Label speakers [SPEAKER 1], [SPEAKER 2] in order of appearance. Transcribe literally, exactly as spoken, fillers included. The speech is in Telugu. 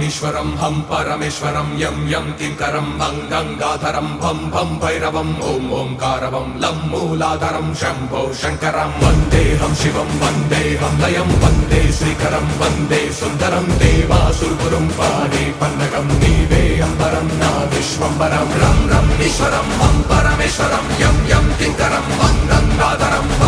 [SPEAKER 1] ఈశ్వరం హం పరమేశ్వరం యం యం కింకరం భం గంగాధరం భం భం భైరవం ఓం ఓంకారవం లం మూలాధరం శంభో శంకరం వందేహం శివం వందేహం లయం వందే శ్రీకరం వందే సుందరం దేవాసురపురం పాడే పన్నగం నీవే అంబరం నా విశ్వంబరం రం రం ఈశ్వరం హం పరమేశ్వరం యం యం కింకరం భం గంగాధరం